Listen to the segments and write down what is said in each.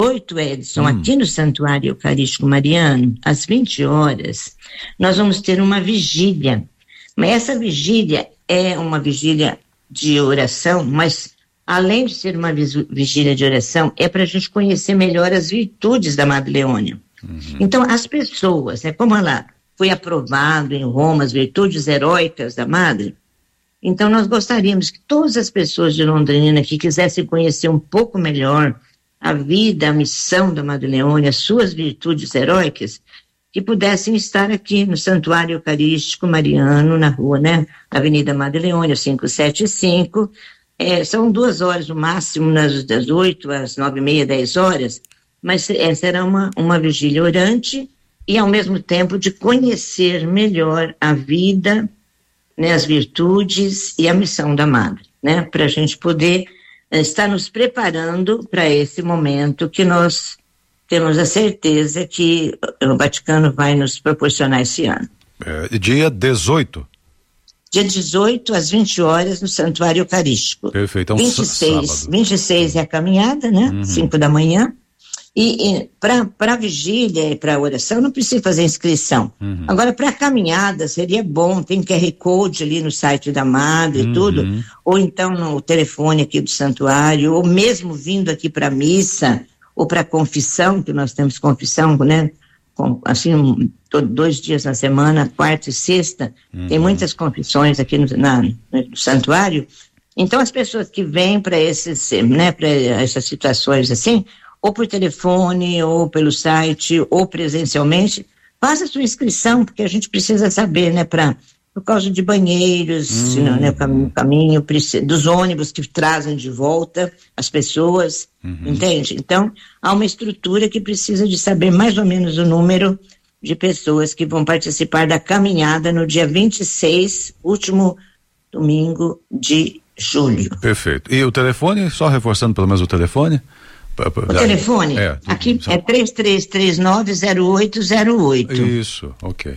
8, Edson, aqui no Santuário Eucarístico Mariano, às 20 horas, nós vamos ter uma vigília. Mas essa vigília é uma vigília de oração, mas além de ser uma vigília de oração, é para a gente conhecer melhor as virtudes da Madre Leônia. Então, as pessoas, né, como ela foi aprovado em Roma, as virtudes heróicas da Madre, então nós gostaríamos que todas as pessoas de Londrina que quisessem conhecer um pouco melhor a vida, a missão da Madre Leônia, as suas virtudes heróicas, que pudessem estar aqui no Santuário Eucarístico Mariano, na rua, né, Avenida Madre Leônia, 575, são 2 horas no máximo, das 8 às 9h30, 10 horas, mas essa era uma vigília orante e ao mesmo tempo de conhecer melhor a vida, né, as virtudes e a missão da Madre, né, para a gente poder estar nos preparando para esse momento que nós temos a certeza que o Vaticano vai nos proporcionar esse ano. Dia 18. Dia 18 às 20 horas no Santuário Eucarístico. Perfeito, é um 26 é a caminhada, né? 5 da manhã. E para a vigília e para a oração não precisa fazer inscrição. Agora, para a caminhada seria bom, tem QR Code ali no site da Madre e tudo, ou então no telefone aqui do santuário, ou mesmo vindo aqui para a missa, ou para a confissão, que nós temos confissão, né? Assim, 2 dias na semana, quarta e sexta, tem muitas confissões aqui no santuário. Então, as pessoas que vêm para né, para essas situações assim, ou por telefone, ou pelo site, ou presencialmente, faça a sua inscrição, porque a gente precisa saber, né, por causa de banheiros, né, caminho, dos ônibus que trazem de volta as pessoas, entende? Então, há uma estrutura que precisa de saber mais ou menos o número de pessoas que vão participar da caminhada no dia 26, último domingo de julho. Perfeito. E o telefone, só reforçando pelo menos o telefone? O telefone aqui é 33390808. Isso, ok.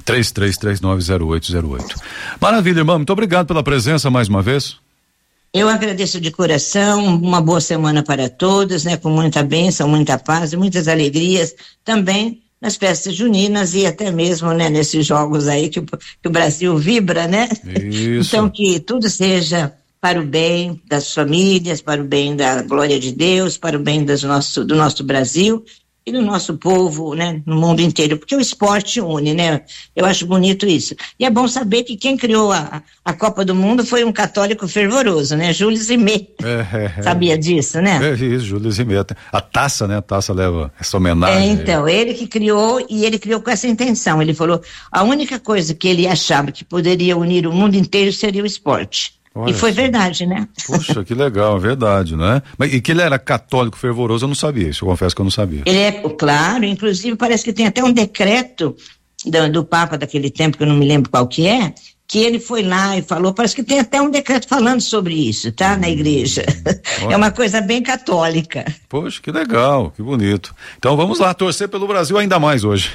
33390808. Maravilha, irmão, muito obrigado pela presença mais uma vez. Eu agradeço de coração, uma boa semana para todos, né, com muita bênção, muita paz e muitas alegrias também nas festas juninas e até mesmo, né, nesses jogos aí que o Brasil vibra, né? Isso. Então que tudo seja para o bem das famílias, para o bem da glória de Deus, para o bem do nosso Brasil e do nosso povo, né, no mundo inteiro, porque o esporte une, né? Eu acho bonito isso. E é bom saber que quem criou a Copa do Mundo foi um católico fervoroso, né? Júlio Zimé. Sabia disso, né? É isso, Júlio Zimé. A taça, né? A taça leva essa homenagem. Então, ele que criou, e ele criou com essa intenção. Ele falou, a única coisa que ele achava que poderia unir o mundo inteiro seria o esporte. Olha, e foi verdade, né? Poxa, que legal, é verdade, né? Mas, e que ele era católico fervoroso, eu não sabia isso, eu confesso que eu não sabia. Ele é, claro, inclusive parece que tem até um decreto do Papa daquele tempo, que eu não me lembro qual que ele foi lá e falou, parece que tem até um decreto falando sobre isso, tá? Na igreja. É uma coisa bem católica. Poxa, que legal, que bonito. Então vamos lá, torcer pelo Brasil ainda mais hoje.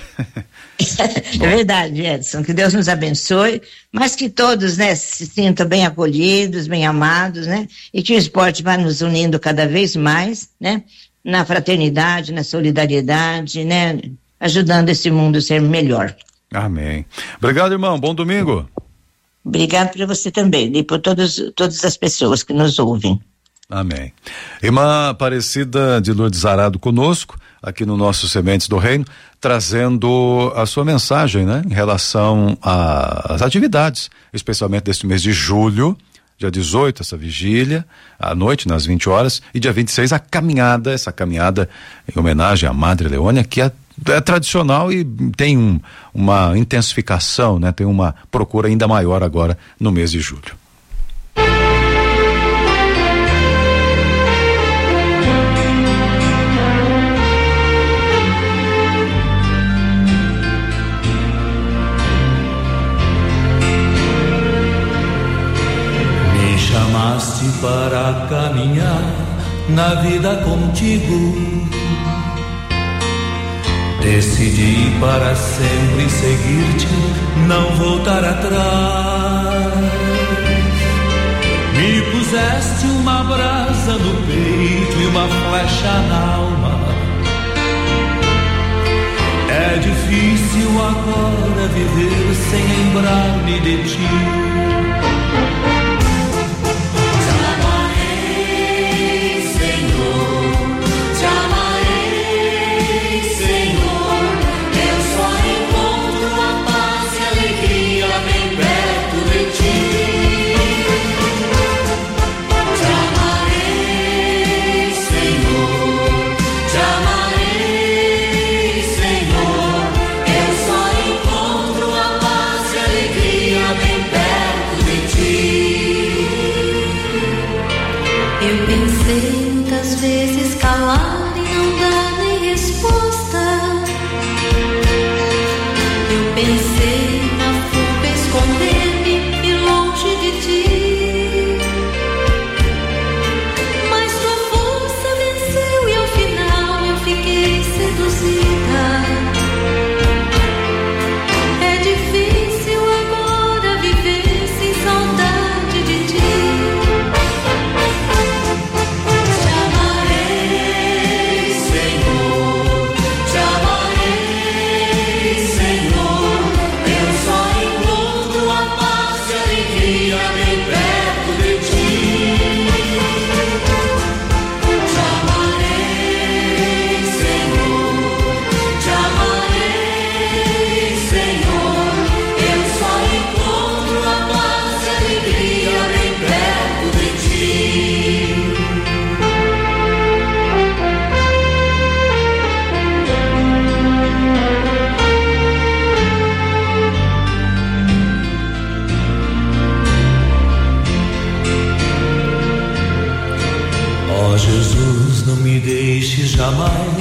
É verdade, Edson, que Deus nos abençoe, mas que todos, né, se sintam bem acolhidos, bem amados, né, e que o esporte vá nos unindo cada vez mais, né, na fraternidade, na solidariedade, né, ajudando esse mundo a ser melhor. Amém. Obrigado, irmão, bom domingo. Obrigado para você também, e por todas as pessoas que nos ouvem. Amém. Irmã Aparecida de Lourdes Arado conosco, aqui no nosso Sementes do Reino, trazendo a sua mensagem, né, em relação às atividades, especialmente deste mês de julho, dia 18, essa vigília, à noite, nas 20 horas, e dia 26, essa caminhada em homenagem à Madre Leônia, que é tradicional e tem uma intensificação, né, tem uma procura ainda maior agora no mês de julho. Chamaste para caminhar na vida contigo. Decidi para sempre seguir-te, não voltar atrás. Me puseste uma brasa no peito e uma flecha na alma.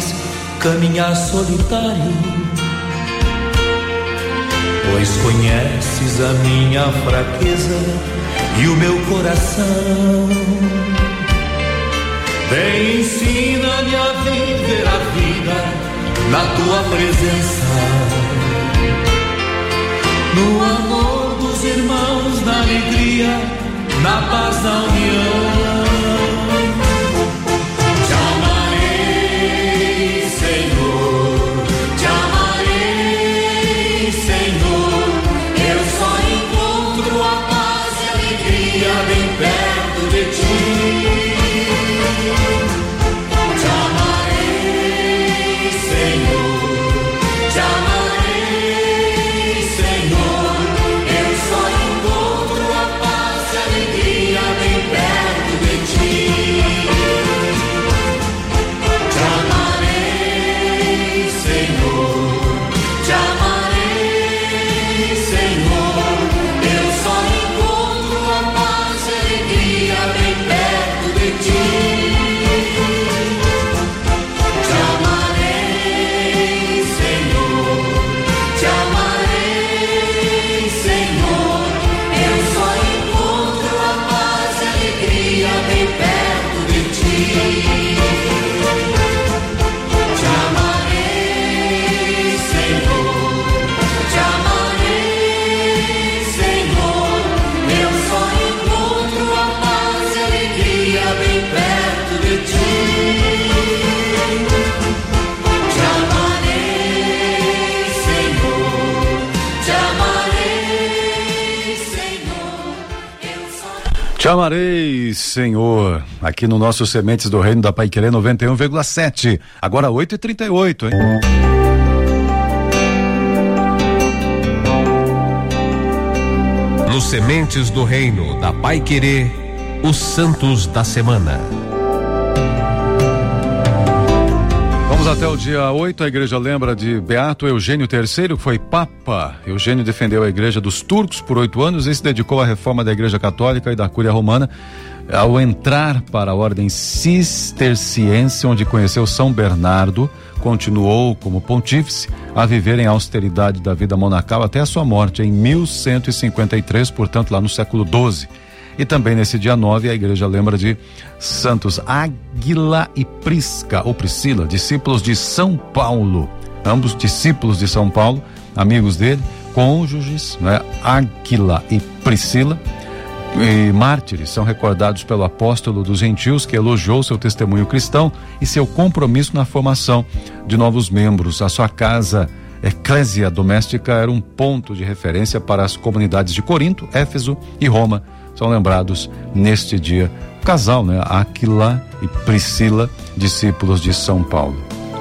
mais caminhar solitário, pois conheces a minha fraqueza e o meu coração. Vem, ensina-me a viver a vida na tua presença, no amor dos irmãos, na alegria, na paz, na união. Te amarei, Senhor, te amarei, Senhor. Eu só encontro a paz e a alegria bem perto de ti. Te amarei, Senhor, te amarei, Senhor. Eu só encontro a paz e a alegria bem perto de ti. Te amarei, Senhor, te amarei, Senhor. Eu só encontro a paz e a alegria bem perto de ti. Te amarei, Senhor, te amarei, Senhor. Eu só encontro a paz e a alegria bem perto de ti. Te amarei, Senhor, te amarei, Senhor. Eu só encontro a paz e a alegria bem perto de ti. Te amarei, Senhor, te amarei, Senhor. Eu só... Te amarei, Senhor, aqui no nosso Sementes do Reino da Paiquerê 91,7. Agora 8h38, hein? No Sementes do Reino da Paiquerê, os Santos da Semana. Vamos até o dia 8, a igreja lembra de Beato Eugênio III, que foi Papa. Eugênio defendeu a igreja dos turcos por 8 anos e se dedicou à reforma da igreja católica e da Cúria Romana. Ao entrar para a ordem cisterciense, onde conheceu São Bernardo, continuou como pontífice a viver em austeridade da vida monacal até a sua morte em 1153, portanto lá no século XII. E também nesse dia 9 a igreja lembra de Santos Águila e Prisca, ou Priscila, discípulos de São Paulo, ambos discípulos de São Paulo, amigos dele, cônjuges, né? Águila e Priscila, e mártires, são recordados pelo apóstolo dos gentios, que elogiou seu testemunho cristão e seu compromisso na formação de novos membros. A sua casa eclésia doméstica era um ponto de referência para as comunidades de Corinto, Éfeso e Roma. São lembrados neste dia o casal, né? Áquila e Priscila, discípulos de São Paulo.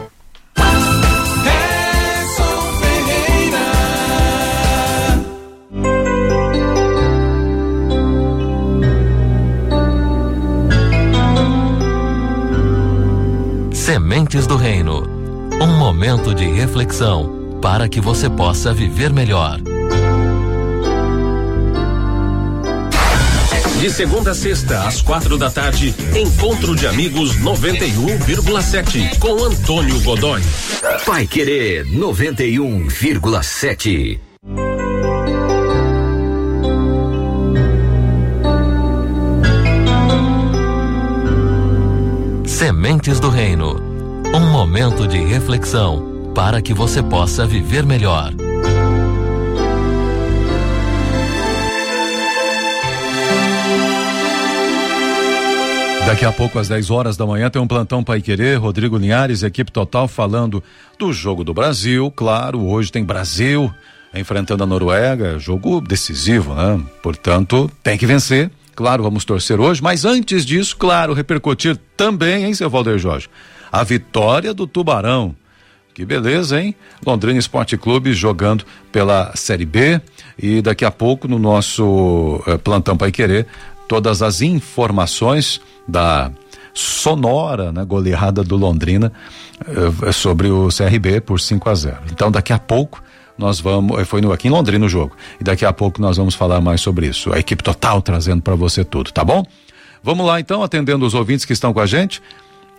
Sementes do Reino, um momento de reflexão para que você possa viver melhor. De segunda a sexta, às 4h, Encontro de Amigos 91,7 com Antônio Godoy. Paiquerê 91,7. Sementes do Reino, um momento de reflexão para que você possa viver melhor. Daqui a pouco, às 10h da manhã, tem um plantão Paiquerê, Rodrigo Linhares, equipe total, falando do jogo do Brasil. Claro, hoje tem Brasil enfrentando a Noruega, jogo decisivo, né? Portanto, tem que vencer. Claro, vamos torcer hoje, mas antes disso, claro, repercutir também, hein, seu Valdeir Jorge, a vitória do Tubarão. Que beleza, hein? Londrina Esporte Clube jogando pela Série B, e daqui a pouco no nosso plantão Paiquerê, todas as informações da sonora, né, goleada do Londrina sobre o CRB por 5-0. Então daqui a pouco nós vamos, aqui em Londrina o jogo, e daqui a pouco nós vamos falar mais sobre isso. A equipe total trazendo para você tudo, tá bom? Vamos lá então, atendendo os ouvintes que estão com a gente.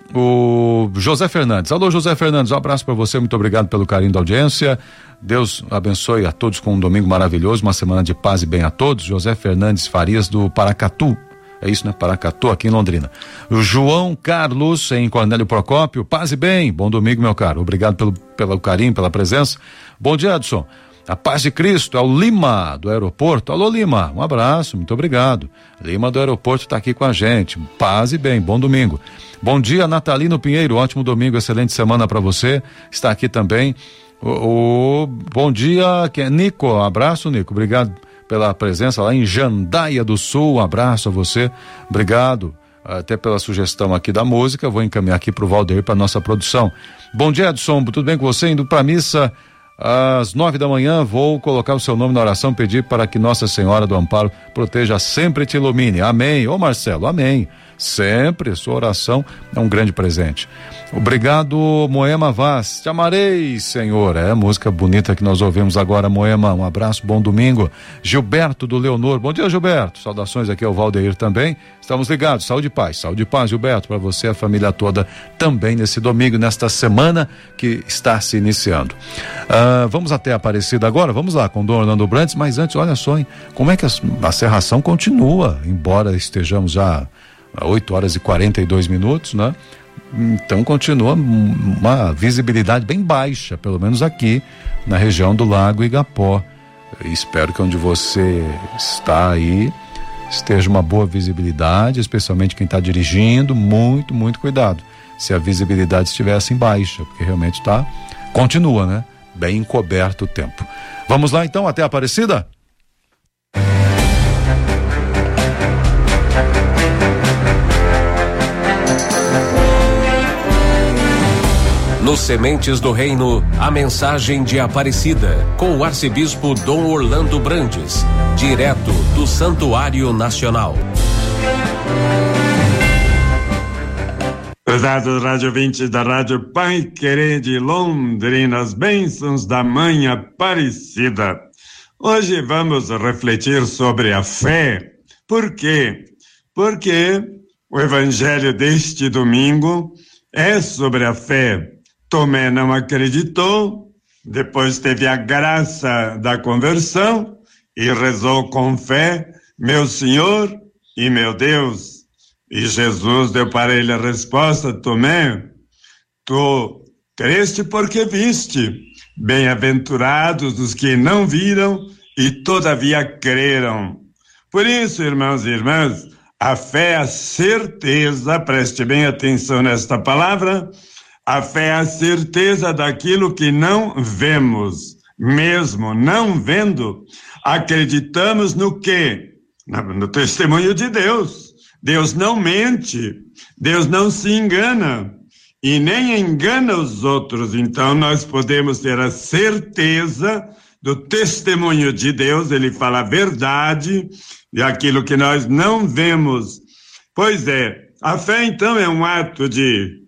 O José Fernandes. Alô, José Fernandes, um abraço para você, muito obrigado pelo carinho da audiência. Deus abençoe a todos com um domingo maravilhoso, uma semana de paz e bem a todos. José Fernandes Farias do Paracatu. É isso, né? Paracatu, aqui em Londrina. O João Carlos, em Cornélio Procópio. Paz e bem. Bom domingo, meu caro. Obrigado pelo carinho, pela presença. Bom dia, Edson. A paz de Cristo, é o Lima, do aeroporto. Alô, Lima, um abraço, muito obrigado. Lima do aeroporto está aqui com a gente. Paz e bem, bom domingo. Bom dia, Natalino Pinheiro, ótimo domingo, excelente semana para você. Está aqui também. Bom dia, que é Nico, abraço, Nico, obrigado pela presença lá em Jandaia do Sul, um abraço a você, obrigado até pela sugestão aqui da música. Vou encaminhar aqui pro Valdeir para nossa produção. Bom dia, Edson, tudo bem com você? Indo para missa às 9 da manhã, vou colocar o seu nome na oração, pedir para que Nossa Senhora do Amparo proteja, sempre te ilumine. Amém. Ô Marcelo, amém. Sempre, sua oração é um grande presente. Obrigado, Moema Vaz. Te amarei, Senhor. É a música bonita que nós ouvimos agora, Moema. Um abraço, bom domingo. Gilberto do Leonor. Bom dia, Gilberto. Saudações aqui ao Valdeir também. Estamos ligados. Saúde e paz, Gilberto, para você, a família toda também nesse domingo, nesta semana que está se iniciando. Vamos até a Aparecida agora. Vamos lá com o Dom Orlando Brantes, mas antes, olha só, hein, como é que a serração continua, embora estejamos já 8 horas e 42 minutos, né? Então continua uma visibilidade bem baixa, pelo menos aqui na região do Lago Igapó. Espero que onde você está aí esteja uma boa visibilidade, especialmente quem está dirigindo, muito, muito cuidado. Se a visibilidade estiver assim baixa, porque realmente continua, né? Bem encoberto o tempo. Vamos lá então, até a Aparecida? Nos Sementes do Reino, a mensagem de Aparecida, com o arcebispo Dom Orlando Brandes, direto do Santuário Nacional. Prezados rádio ouvintes da Rádio Pai Querer de Londrina, as bênçãos da Mãe Aparecida. Hoje vamos refletir sobre a fé. Por quê? Porque o evangelho deste domingo é sobre a fé. Tomé não acreditou, depois teve a graça da conversão e rezou com fé, meu Senhor e meu Deus. E Jesus deu para ele a resposta, Tomé, tu creste porque viste, bem-aventurados os que não viram e todavia creram. Por isso, irmãos e irmãs, a fé é a certeza, preste bem atenção nesta palavra, a fé é a certeza daquilo que não vemos. Mesmo não vendo, acreditamos no quê? No testemunho de Deus. Deus não mente, Deus não se engana e nem engana os outros. Então nós podemos ter a certeza do testemunho de Deus, ele fala a verdade e aquilo que nós não vemos. Pois é, a fé então é um ato de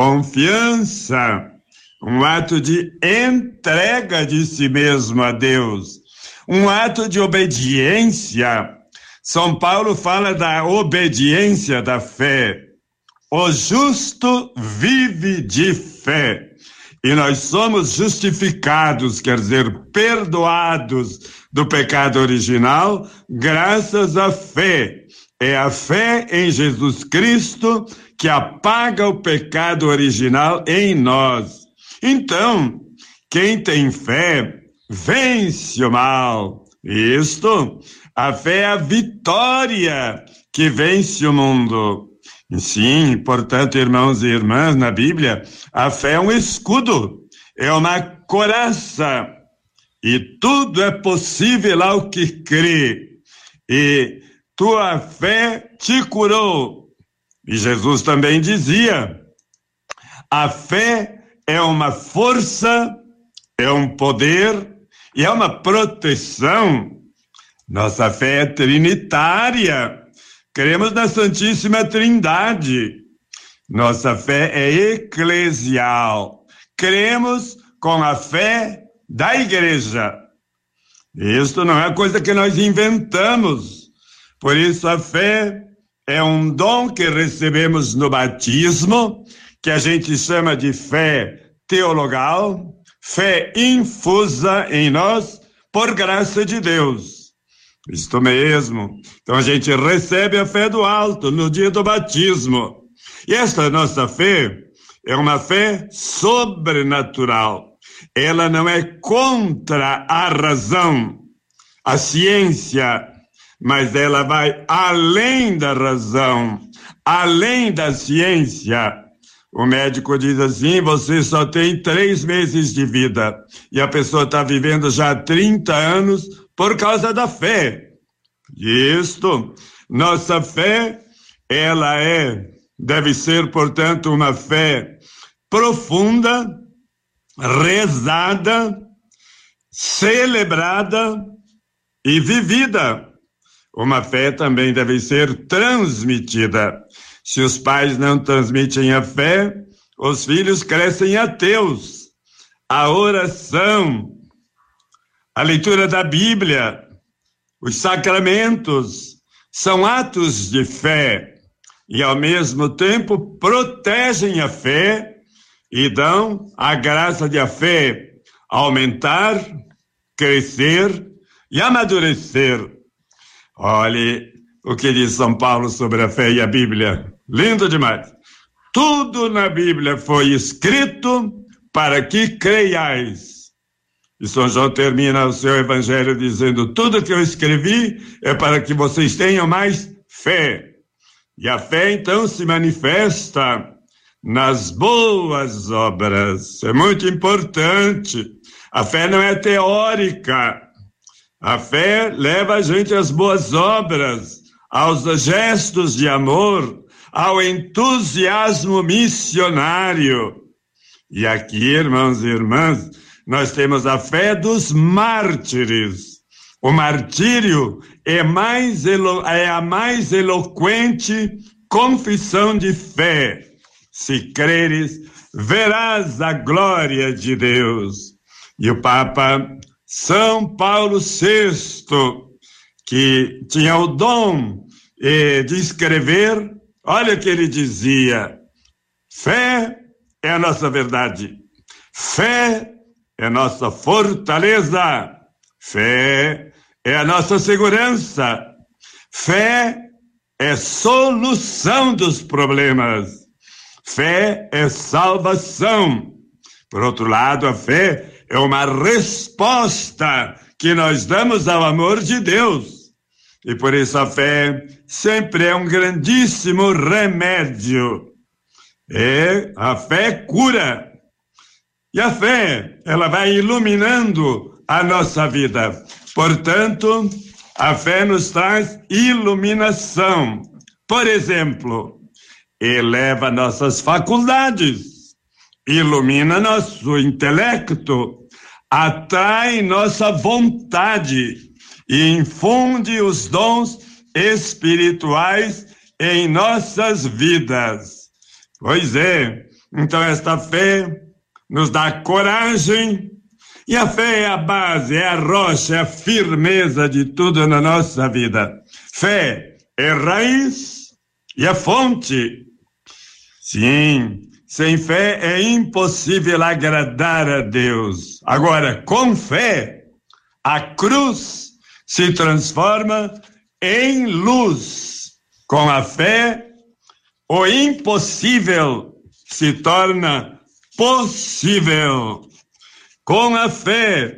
confiança, um ato de entrega de si mesmo a Deus, um ato de obediência. São Paulo fala da obediência da fé. O justo vive de fé. E nós somos justificados, quer dizer, perdoados do pecado original, graças à fé. É a fé em Jesus Cristo que apaga o pecado original em nós. Então, quem tem fé vence o mal. Isto, a fé é a vitória que vence o mundo. Sim, portanto, irmãos e irmãs, na Bíblia, a fé é um escudo, é uma coraça, e tudo é possível ao que crê. E tua fé te curou. E Jesus também dizia, a fé é uma força, é um poder e é uma proteção. Nossa fé é trinitária. Cremos na Santíssima Trindade. Nossa fé é eclesial. Cremos com a fé da igreja. Isto não é coisa que nós inventamos. Por isso a fé é um dom que recebemos no batismo, que a gente chama de fé teologal, fé infusa em nós por graça de Deus. Isto mesmo. Então a gente recebe a fé do alto no dia do batismo. E esta nossa fé é uma fé sobrenatural. Ela não é contra a razão, a ciência, mas ela vai além da razão, além da ciência. O médico diz assim: você só tem 3 meses de vida. E a pessoa está vivendo já 30 anos por causa da fé. Isto, nossa fé, ela deve ser, portanto, uma fé profunda, rezada, celebrada e vivida. Uma fé também deve ser transmitida. Se os pais não transmitem a fé, os filhos crescem ateus. A oração, a leitura da Bíblia, os sacramentos são atos de fé e, ao mesmo tempo, protegem a fé e dão a graça de a fé aumentar, crescer e amadurecer. Olhe o que diz São Paulo sobre a fé e a Bíblia. Lindo demais. Tudo na Bíblia foi escrito para que creiais. E São João termina o seu evangelho dizendo: tudo que eu escrevi é para que vocês tenham mais fé. E a fé então se manifesta nas boas obras. É muito importante. A fé não é teórica. A fé leva a gente às boas obras, aos gestos de amor, ao entusiasmo missionário. E aqui, irmãos e irmãs, nós temos a fé dos mártires. O martírio é a mais eloquente confissão de fé. Se creres, verás a glória de Deus. E o Papa São Paulo VI, que tinha o dom de escrever, olha o que ele dizia: fé é a nossa verdade, fé é a nossa fortaleza, fé é a nossa segurança, fé é solução dos problemas, fé é salvação. Por outro lado, a fé é uma resposta que nós damos ao amor de Deus. E por isso a fé sempre é um grandíssimo remédio. A fé cura. E a fé, ela vai iluminando a nossa vida. Portanto, a fé nos traz iluminação. Por exemplo, eleva nossas faculdades, ilumina nosso intelecto, atrai nossa vontade e infunde os dons espirituais em nossas vidas. Pois é, então esta fé nos dá coragem, e a fé é a base, é a rocha, é a firmeza de tudo na nossa vida. Fé é raiz e a fonte. Sim, sem fé é impossível agradar a Deus. Agora, com fé, a cruz se transforma em luz. Com a fé, o impossível se torna possível. Com a fé,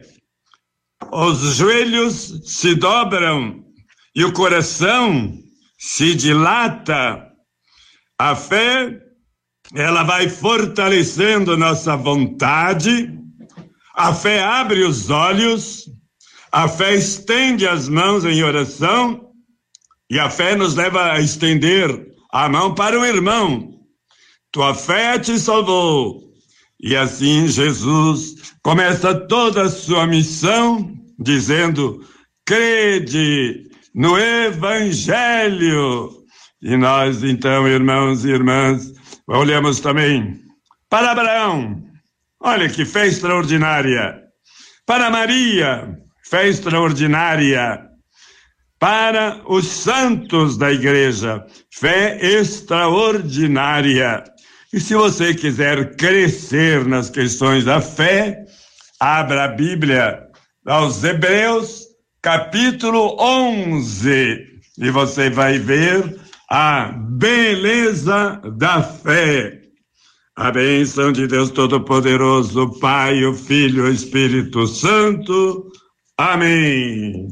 os joelhos se dobram e o coração se dilata. A fé, ela vai fortalecendo nossa vontade. A fé abre os olhos. A fé estende as mãos em oração. E a fé nos leva a estender a mão para o irmão. Tua fé te salvou. E assim Jesus começa toda a sua missão dizendo: crede no Evangelho. E nós então, irmãos e irmãs, olhamos também para Abraão, olha que fé extraordinária. Para Maria, fé extraordinária. Para os santos da igreja, fé extraordinária. E se você quiser crescer nas questões da fé, abra a Bíblia aos Hebreus, capítulo 11, e você vai ver a beleza da fé. A bênção de Deus Todo-Poderoso, o Pai, o Filho e o Espírito Santo. Amém.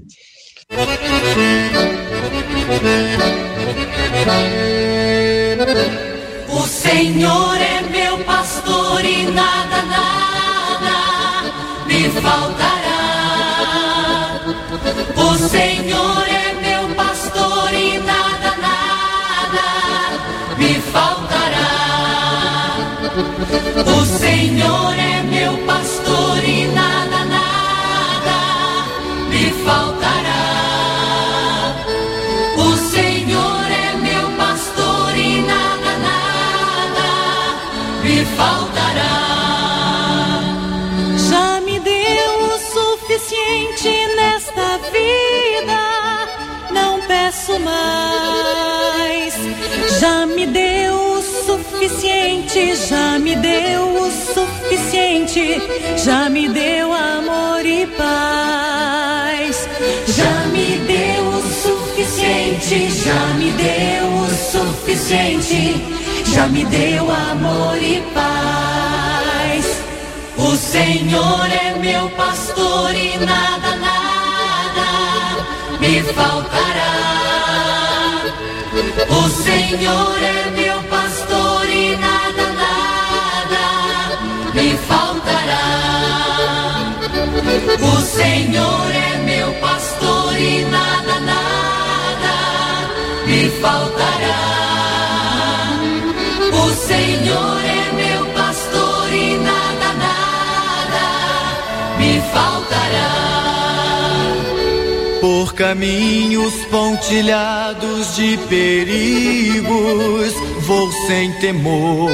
O Senhor é meu pastor e nada, nada me faltará. O Senhor é meu pastor e nada, nada me faltará. O Senhor é meu pastor e nada, nada me faltará. O Senhor é meu pastor e nada, nada me faltará. Já me deu o suficiente nesta vida, não peço mais. Já me deu o suficiente, já me deu o suficiente, já me deu amor e paz. Já me deu o suficiente, já me deu o suficiente, já me deu amor e paz. O Senhor é meu pastor e nada, nada me faltará. O Senhor é meu pastor e nada, nada me faltará. O Senhor é meu pastor e nada, nada me faltará. O Senhor é meu pastor e nada, nada me faltará. Por caminhos pontilhados de perigos, vou sem temor.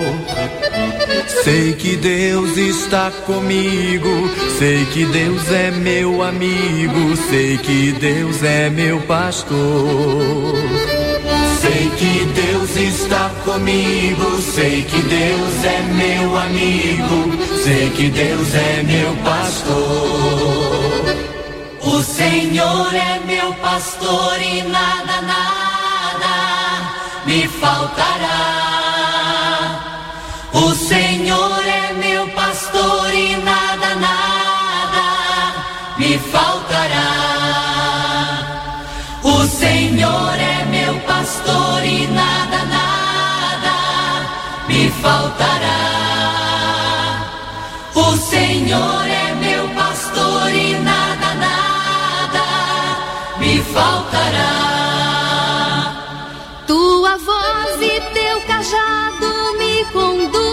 Sei que Deus está comigo, sei que Deus é meu amigo, sei que Deus é meu pastor. Sei que Deus está comigo, sei que Deus é meu amigo, sei que Deus é meu pastor. O Senhor é meu pastor e nada, nada me faltará. O Senhor é meu pastor e nada, nada me faltará. O Senhor é meu pastor e nada, nada me faltará. O Senhor é meu pastor e nada, nada me faltará. Tua voz e teu cajado me conduzem,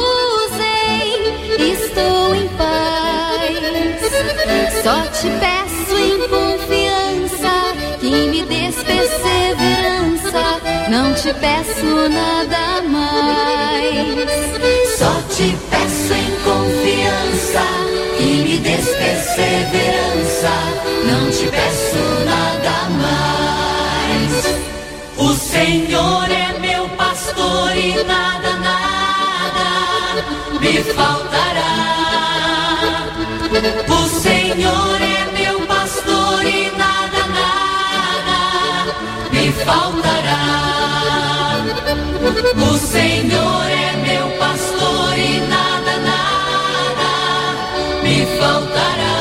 estou em paz. Só te peço em confiança que me des perseverança, não te peço nada mais. Só te peço em confiança que me des perseverança, não te peço nada mais. O Senhor é meu pastor e nada, nada me faltará. O Senhor é meu pastor e nada, nada me faltará. O Senhor é meu pastor e nada, nada me faltará.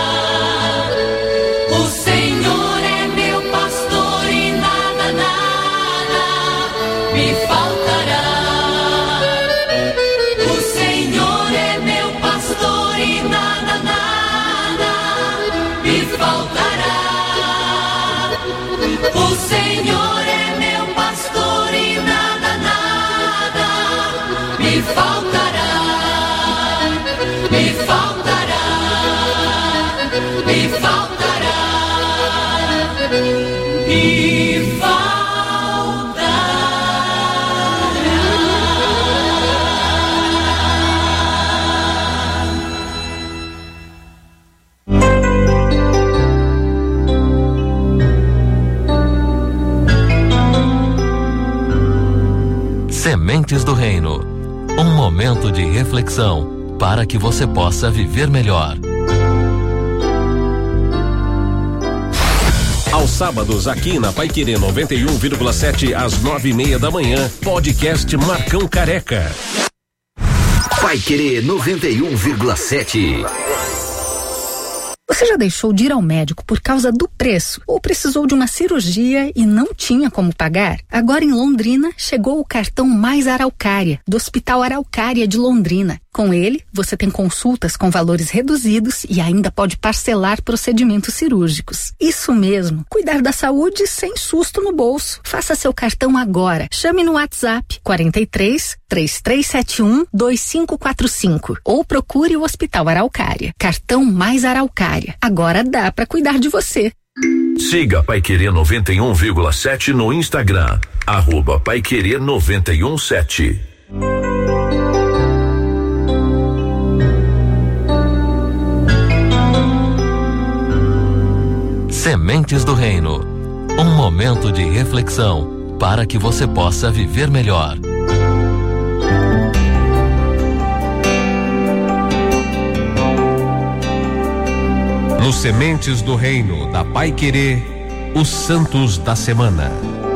O Senhor é meu pastor e nada, nada me faltará. O Senhor é meu pastor e nada, nada me faltará. O Senhor é meu pastor e nada, nada me faltará. Me faltará, me faltará, me faltará. Sementes do Reino. Um momento de reflexão para que você possa viver melhor. Aos sábados, aqui na Paiquerê 91,7 às 9:30 da manhã, podcast Marcão Careca. Paiquerê 91,7. Você já deixou de ir ao médico por causa do preço ou precisou de uma cirurgia e não tinha como pagar? Agora em Londrina chegou o cartão Mais Araucária, do Hospital Araucária de Londrina. Com ele, você tem consultas com valores reduzidos e ainda pode parcelar procedimentos cirúrgicos. Isso mesmo, cuidar da saúde sem susto no bolso. Faça seu cartão agora. Chame no WhatsApp 43 3371 2545 ou procure o Hospital Araucária. Cartão Mais Araucária. Agora dá para cuidar de você. Siga Paiquerê 91,7 no Instagram. @Paiquerê 91,7. Sementes do Reino. Um momento de reflexão para que você possa viver melhor. Nos Sementes do Reino da Paiquerê, os Santos da Semana.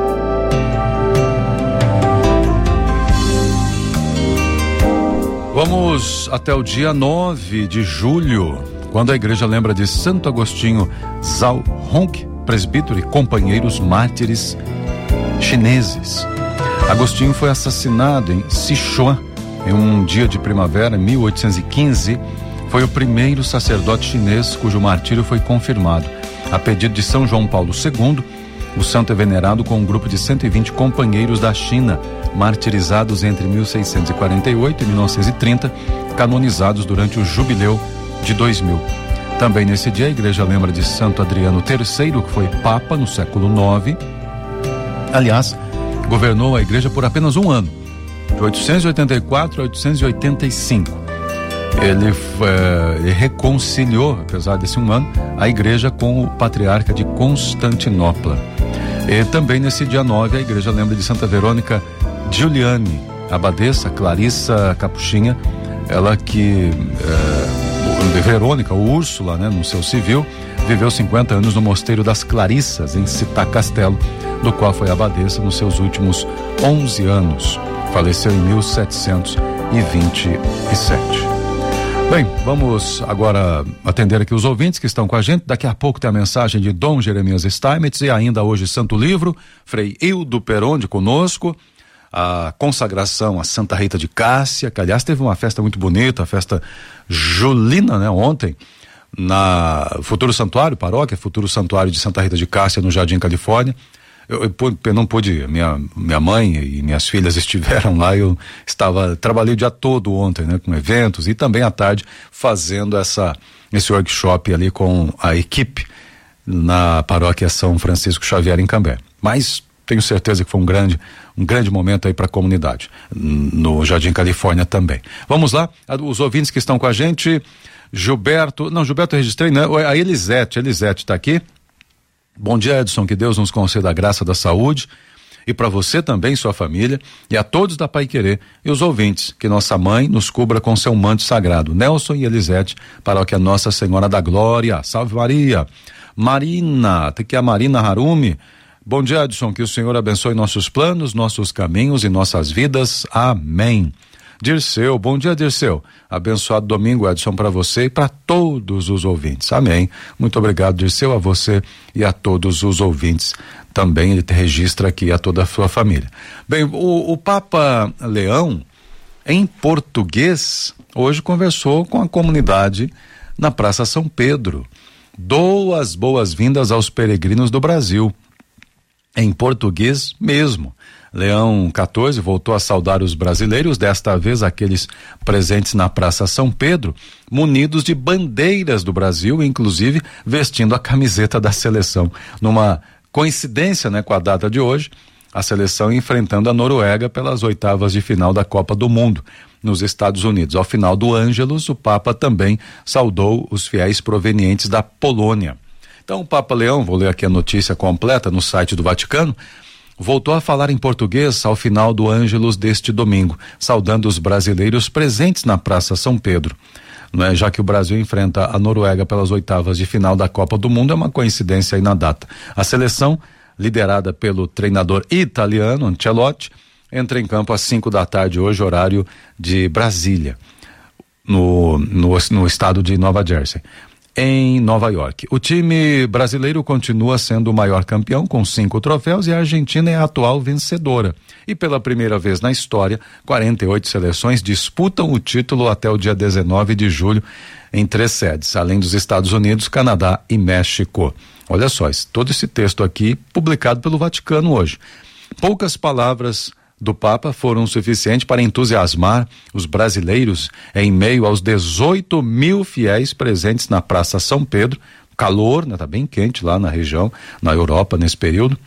Vamos até o dia 9 de julho, quando a igreja lembra de Santo Agostinho Zhao Hong, presbítero e companheiros mártires chineses. Agostinho foi assassinado em Sichuan em um dia de primavera, em 1815. Foi o primeiro sacerdote chinês cujo martírio foi confirmado. A pedido de São João Paulo II, o santo é venerado com um grupo de 120 companheiros da China, martirizados entre 1648 e 1930, canonizados durante o jubileu de 2000. Também nesse dia a igreja lembra de Santo Adriano III, que foi papa no século IX. Aliás, governou a igreja por apenas um ano, de 884 a 885. Ele reconciliou, apesar desse um ano, a igreja com o patriarca de Constantinopla. E também nesse dia 9 a igreja lembra de Santa Verônica Giuliani, abadesa Clarissa Capuchinha, ela que Verônica, ou Úrsula, né, no seu civil, viveu 50 anos no Mosteiro das Clarissas, em Città Castello, do qual foi abadesa nos seus últimos 11 anos. Faleceu em 1727. Bem, vamos agora atender aqui os ouvintes que estão com a gente. Daqui a pouco tem a mensagem de Dom Jeremias Steinmetz e ainda hoje Santo Livro, Frei Hildo Peronde conosco, a consagração a Santa Rita de Cássia, que aliás teve uma festa muito bonita, a festa julina, né, ontem, na Futuro Santuário, paróquia Futuro Santuário de Santa Rita de Cássia, no Jardim Califórnia. Eu não pude, minha mãe e minhas filhas estiveram lá, trabalhei o dia todo ontem, né, com eventos e também à tarde fazendo esse workshop ali com a equipe na paróquia São Francisco Xavier em Cambé. Mas tenho certeza que foi um grande momento aí para a comunidade, no Jardim Califórnia também. Vamos lá, os ouvintes que estão com a gente, Gilberto eu registrei, né? A Elisete está aqui. Bom dia, Edson, que Deus nos conceda a graça da saúde e para você também, sua família, e a todos da Paiquerê e os ouvintes, que nossa mãe nos cubra com seu manto sagrado. Nelson e Elisete, paróquia Nossa Senhora da Glória. Salve Maria. Marina, tem aqui a Marina Harumi. Bom dia, Edson, que o Senhor abençoe nossos planos, nossos caminhos e nossas vidas. Amém. Dirceu, bom dia, Dirceu. Abençoado domingo, Edson, para você e para todos os ouvintes. Amém. Muito obrigado, Dirceu, a você e a todos os ouvintes. Também ele te registra aqui a toda a sua família. Bem, o Papa Leão, em português, hoje conversou com a comunidade na Praça São Pedro. Dou as boas-vindas aos peregrinos do Brasil. Em português mesmo. Leão XIV voltou a saudar os brasileiros, desta vez aqueles presentes na Praça São Pedro, munidos de bandeiras do Brasil, inclusive vestindo a camiseta da seleção. Numa coincidência, né, com a data de hoje, a seleção enfrentando a Noruega pelas oitavas de final da Copa do Mundo nos Estados Unidos. Ao final do Ângelus, o Papa também saudou os fiéis provenientes da Polônia. Então, o Papa Leão, vou ler aqui a notícia completa no site do Vaticano, voltou a falar em português ao final do Ângelus deste domingo, saudando os brasileiros presentes na Praça São Pedro. Já que o Brasil enfrenta a Noruega pelas oitavas de final da Copa do Mundo, é uma coincidência aí na data. A seleção, liderada pelo treinador italiano Ancelotti, entra em campo às 5 da tarde hoje, horário de Brasília, no estado de Nova Jersey, em Nova York. O time brasileiro continua sendo o maior campeão, com 5 troféus, e a Argentina é a atual vencedora. E pela primeira vez na história, 48 seleções disputam o título até o dia 19 de julho em 3 sedes, além dos Estados Unidos, Canadá e México. Olha só, todo esse texto aqui publicado pelo Vaticano hoje. Poucas palavras do Papa foram suficientes para entusiasmar os brasileiros em meio aos 18 mil fiéis presentes na Praça São Pedro. Calor, tá bem quente lá na região, na Europa nesse período.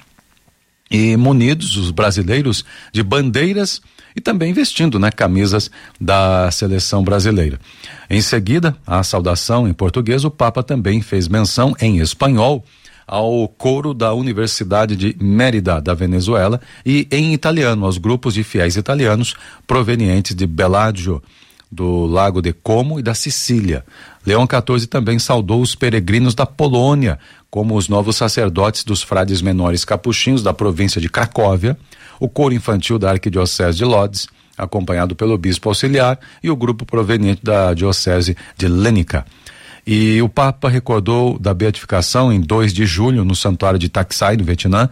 E munidos os brasileiros de bandeiras e também vestindo, camisas da seleção brasileira. Em seguida, a saudação em português, o Papa também fez menção em espanhol ao coro da Universidade de Mérida, da Venezuela, e em italiano, aos grupos de fiéis italianos provenientes de Bellagio, do Lago de Como e da Sicília. Leão XIV também saudou os peregrinos da Polônia, como os novos sacerdotes dos frades menores capuchinhos da província de Cracóvia, o coro infantil da Arquidiocese de Lodz, acompanhado pelo bispo auxiliar, e o grupo proveniente da Diocese de Lênica. E o Papa recordou da beatificação em 2 de julho, no santuário de Taksai, no Vietnã,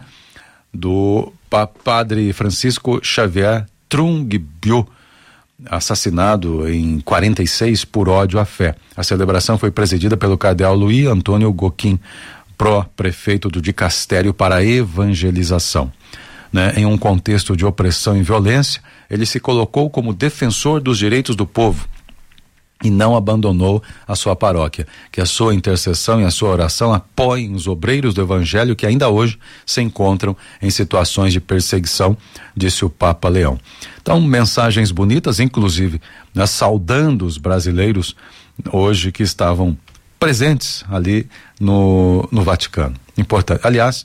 do padre Francisco Xavier Trungbiu, assassinado em 46 por ódio à fé. A celebração foi presidida pelo cardeal Luiz Antônio Goquim, prefeito do Dicastério para a Evangelização. Em um contexto de opressão e violência, ele se colocou como defensor dos direitos do povo e não abandonou a sua paróquia. Que a sua intercessão e a sua oração apoiem os obreiros do Evangelho que ainda hoje se encontram em situações de perseguição, disse o Papa Leão. Então, mensagens bonitas, inclusive, saudando os brasileiros hoje que estavam presentes ali no Vaticano. Importante. Aliás,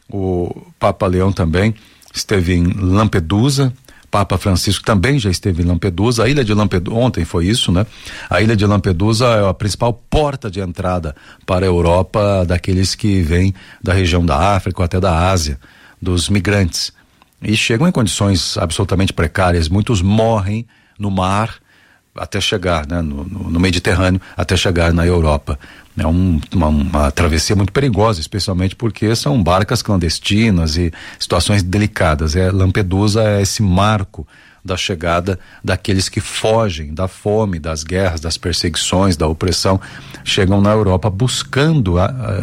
o Papa Leão também esteve em Lampedusa. Papa Francisco também já esteve em Lampedusa. A ilha de Lampedusa, ontem foi isso, A ilha de Lampedusa é a principal porta de entrada para a Europa daqueles que vêm da região da África ou até da Ásia, dos migrantes. E chegam em condições absolutamente precárias. Muitos morrem no mar até chegar, no Mediterrâneo, até chegar na Europa. É uma travessia muito perigosa, especialmente porque são barcas clandestinas e situações delicadas. Lampedusa é esse marco da chegada daqueles que fogem da fome, das guerras, das perseguições, da opressão, chegam na Europa buscando,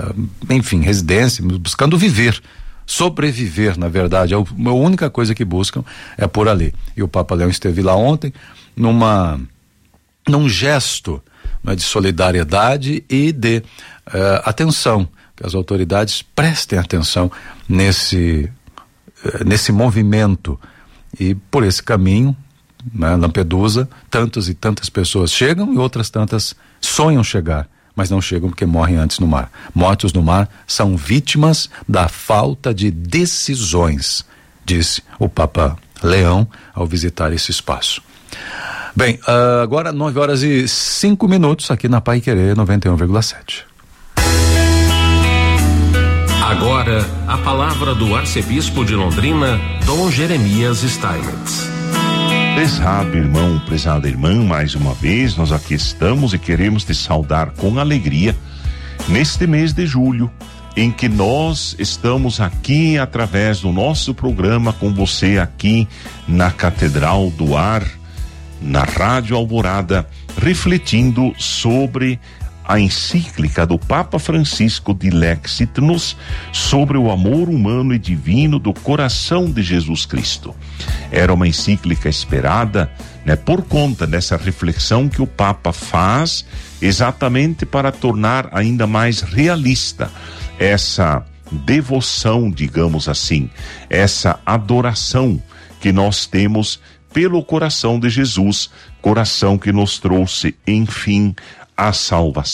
residência, buscando viver, sobreviver, na verdade. A única coisa que buscam é por ali. E o Papa Leão esteve lá ontem num gesto de solidariedade e de atenção, que as autoridades prestem atenção nesse movimento. E por esse caminho, Lampedusa, tantas e tantas pessoas chegam e outras tantas sonham chegar, mas não chegam porque morrem antes no mar. Mortos no mar são vítimas da falta de decisões, disse o Papa Leão ao visitar esse espaço. Bem, agora 9h05 aqui na Paiquerê 91,7. Agora, a palavra do arcebispo de Londrina, Dom Jeremias Steinmetz. Prezado irmão, prezada irmã, mais uma vez nós aqui estamos e queremos te saudar com alegria neste mês de julho, em que nós estamos aqui através do nosso programa com você aqui na Catedral do Ar, na Rádio Alvorada, refletindo sobre a encíclica do Papa Francisco de Lex Itnus sobre o amor humano e divino do coração de Jesus Cristo. Era uma encíclica esperada, por conta dessa reflexão que o Papa faz exatamente para tornar ainda mais realista essa devoção, digamos assim, essa adoração que nós temos pelo coração de Jesus, coração que nos trouxe, enfim, a salvação.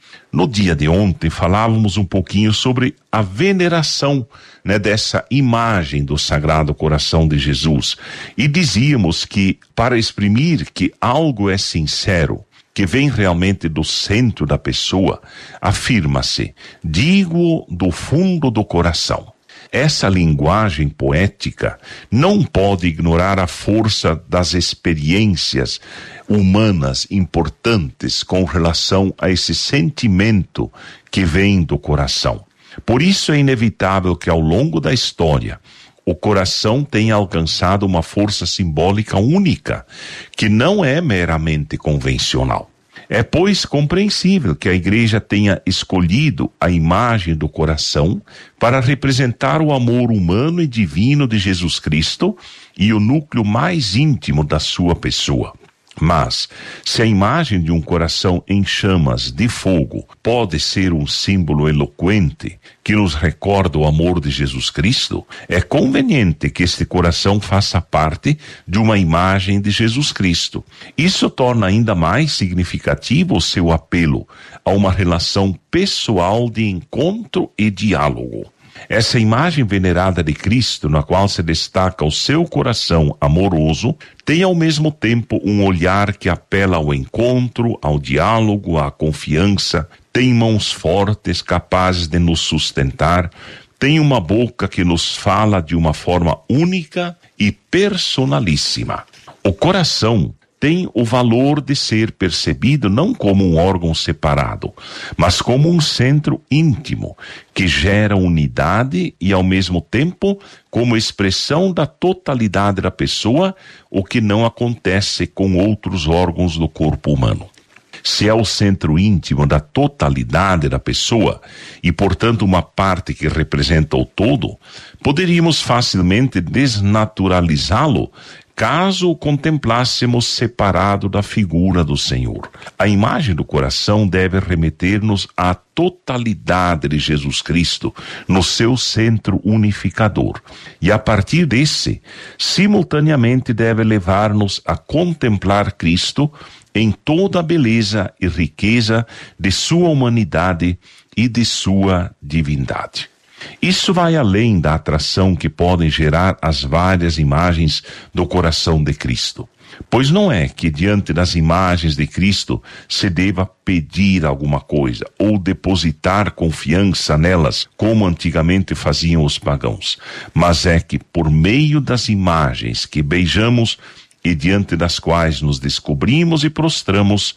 No dia de ontem falávamos um pouquinho sobre a veneração, né, dessa imagem do Sagrado Coração de Jesus, e dizíamos que para exprimir que algo é sincero, que vem realmente do centro da pessoa, afirma-se: digo do fundo do coração. Essa linguagem poética não pode ignorar a força das experiências humanas importantes com relação a esse sentimento que vem do coração. Por isso é inevitável que ao longo da história o coração tenha alcançado uma força simbólica única, que não é meramente convencional. É, pois, compreensível que a Igreja tenha escolhido a imagem do coração para representar o amor humano e divino de Jesus Cristo e o núcleo mais íntimo da sua pessoa. Mas, se a imagem de um coração em chamas de fogo pode ser um símbolo eloquente que nos recorda o amor de Jesus Cristo, é conveniente que este coração faça parte de uma imagem de Jesus Cristo. Isso torna ainda mais significativo o seu apelo a uma relação pessoal de encontro e diálogo. Essa imagem venerada de Cristo, na qual se destaca o seu coração amoroso, tem ao mesmo tempo um olhar que apela ao encontro, ao diálogo, à confiança, tem mãos fortes capazes de nos sustentar, tem uma boca que nos fala de uma forma única e personalíssima. O coração tem o valor de ser percebido não como um órgão separado, mas como um centro íntimo, que gera unidade e, ao mesmo tempo, como expressão da totalidade da pessoa, o que não acontece com outros órgãos do corpo humano. Se é o centro íntimo da totalidade da pessoa, e portanto uma parte que representa o todo, poderíamos facilmente desnaturalizá-lo caso o contemplássemos separado da figura do Senhor. A imagem do coração deve remeter-nos à totalidade de Jesus Cristo no seu centro unificador, e a partir desse, simultaneamente deve levar-nos a contemplar Cristo em toda a beleza e riqueza de sua humanidade e de sua divindade. Isso vai além da atração que podem gerar as várias imagens do coração de Cristo. Pois não é que diante das imagens de Cristo se deva pedir alguma coisa ou depositar confiança nelas, como antigamente faziam os pagãos, mas é que por meio das imagens que beijamos e diante das quais nos descobrimos e prostramos,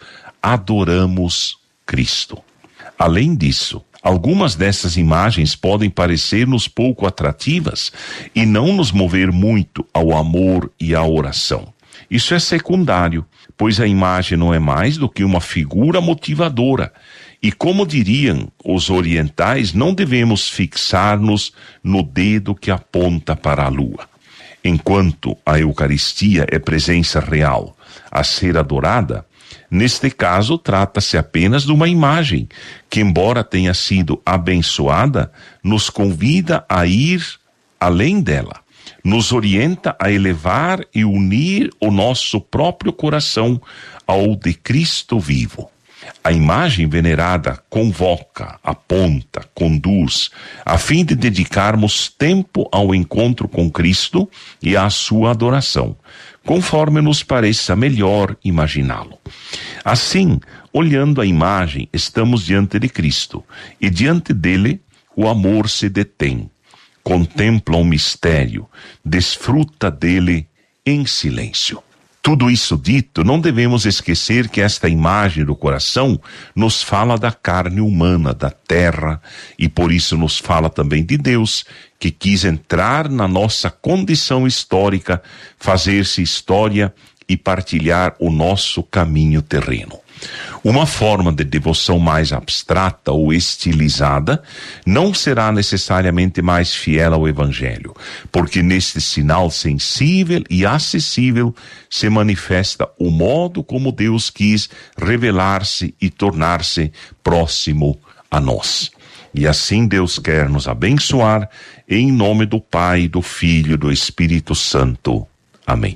adoramos Cristo. Além disso, algumas dessas imagens podem parecer-nos pouco atrativas e não nos mover muito ao amor e à oração. Isso é secundário, pois a imagem não é mais do que uma figura motivadora. E como diriam os orientais, não devemos fixar-nos no dedo que aponta para a lua. Enquanto a Eucaristia é presença real a ser adorada, neste caso trata-se apenas de uma imagem que, embora tenha sido abençoada, nos convida a ir além dela, nos orienta a elevar e unir o nosso próprio coração ao de Cristo vivo. A imagem venerada convoca, aponta, conduz, a fim de dedicarmos tempo ao encontro com Cristo e à sua adoração, conforme nos pareça melhor imaginá-lo. Assim, olhando a imagem, estamos diante de Cristo, e diante dele o amor se detém, contempla o mistério, desfruta dele em silêncio. Tudo isso dito, não devemos esquecer que esta imagem do coração nos fala da carne humana, da terra, e por isso nos fala também de Deus, que quis entrar na nossa condição histórica, fazer-se história e partilhar o nosso caminho terreno. Uma forma de devoção mais abstrata ou estilizada não será necessariamente mais fiel ao Evangelho, porque neste sinal sensível e acessível se manifesta o modo como Deus quis revelar-se e tornar-se próximo a nós. E assim Deus quer nos abençoar, em nome do Pai, do Filho e do Espírito Santo. Amém.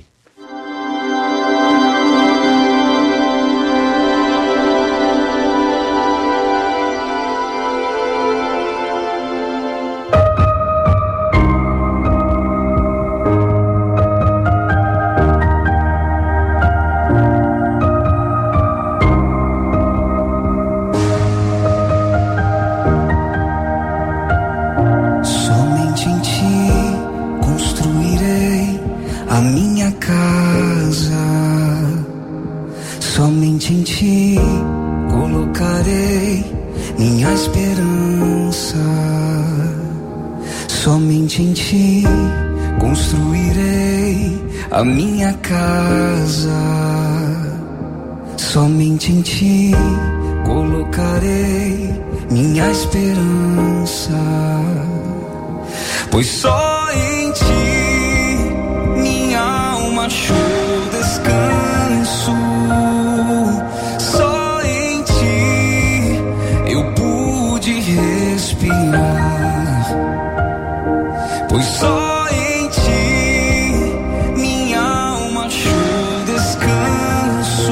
minha esperança. Somente em ti construirei a minha casa. Somente em ti colocarei minha esperança. Pois só em ti minha alma achou descanso. Só em ti eu pude respirar. Pois só em ti minha alma achou descanso.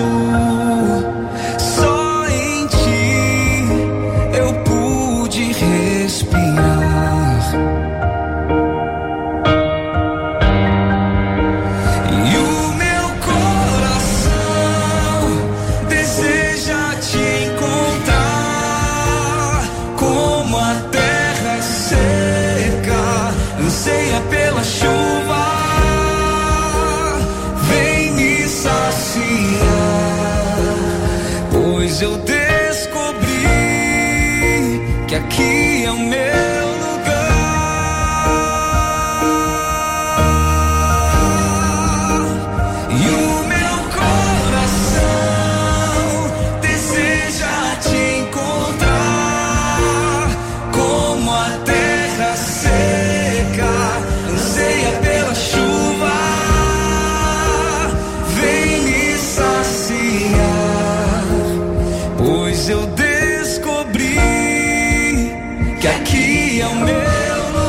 Só em ti eu pude respirar. Pela chuva, vem me saciar, pois eu descobri que aqui é o meu lugar. E o meu coração deseja te encontrar, como a terra seca anseia pela chuva, vem me saciar, pois eu descobri que aqui é o meu lugar.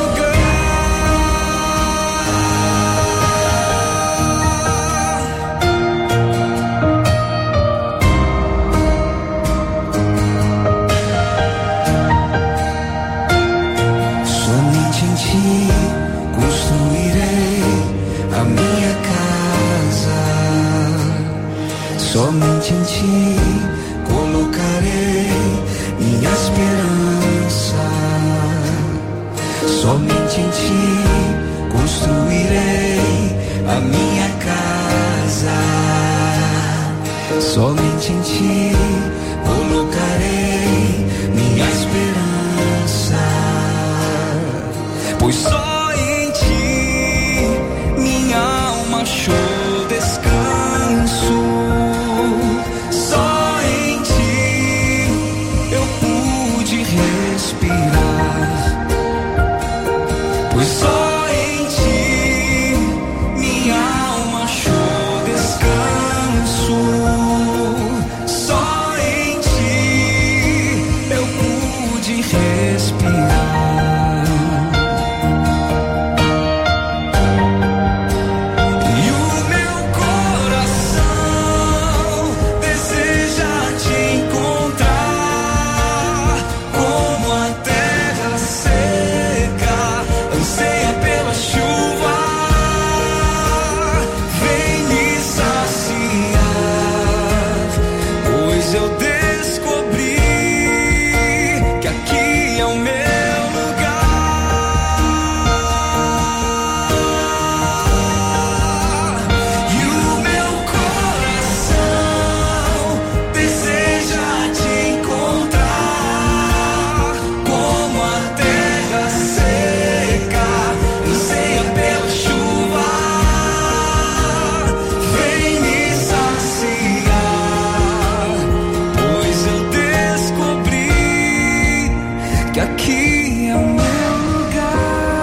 Somente em ti construirei a minha casa. Somente em ti colocarei minha esperança. Somente em ti construirei a minha casa. Somente em ti colocarei minha esperança. Pois só em ti minha alma achou descanso. Só em ti eu pude respirar. Pois só em ti minha alma achou descanso. Só em ti eu pude respirar. Eu descobri que aqui é o meu lugar. E o meu coração deseja te encontrar, como a terra seca anseia pela chuva, vem me saciar. Eu descobri que aqui é o meu lugar.